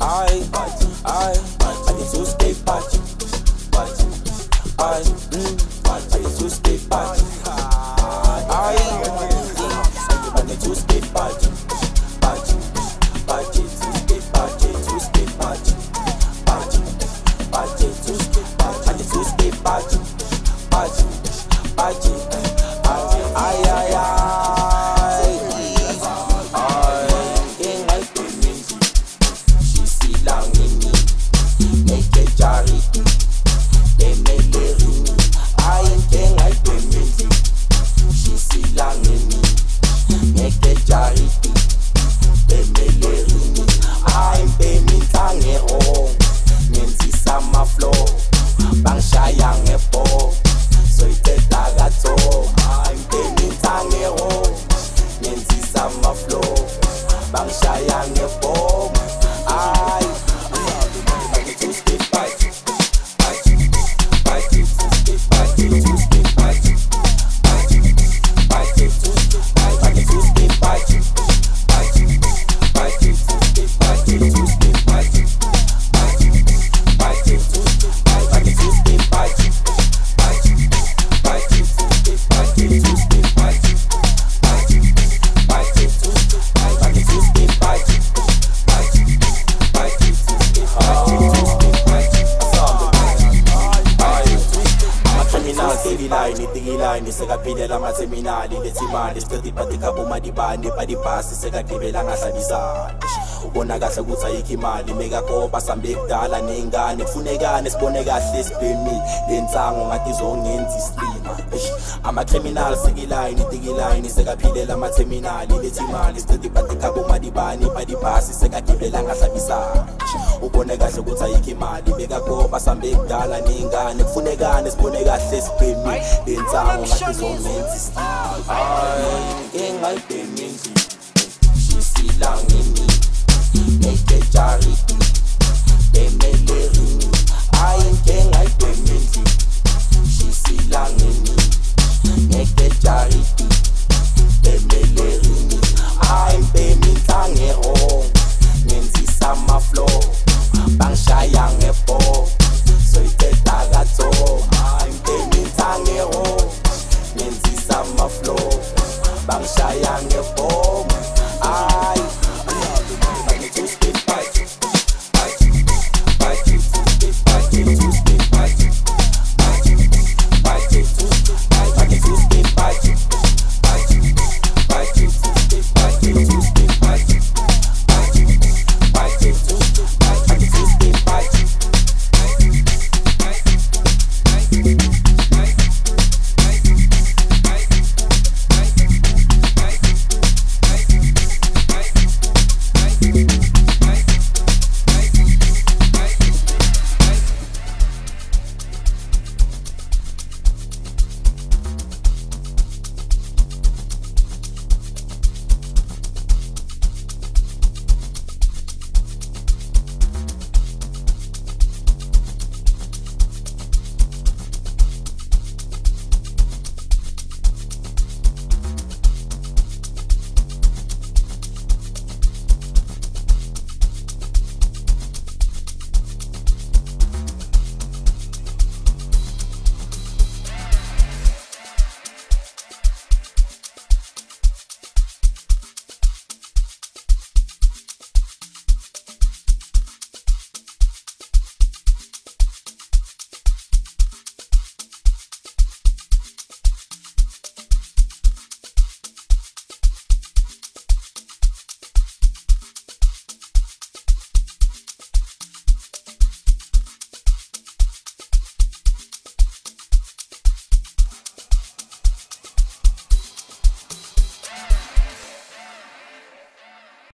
I need to stay party. I need to stay party. I need to stay party. Party to stay party to stay party. Party to stay party. I need to stay party. Party. Sekaphilela amaseminali lethimali siqeda iphathika bomadibane badibhasi sekagqibela ngahlabisana ubona kahle ukuthi ayikho imali mekakopa sambe kudala nengane kufunekane sibone kahle sibhemi lensango ngathi zongenza islima ama-criminal sekilayini sekaphilela amaseminali lethimali siqeda iphathika bomadibane badibhasi sekagqibela ngahlabisana ubone kahle ukuthi ayikho imali mekakopa sambe kudala nengane kufunekane sibone kahle sibhemi lensango ngathi zongenza islima ngengayibhemi shisilangini make it jari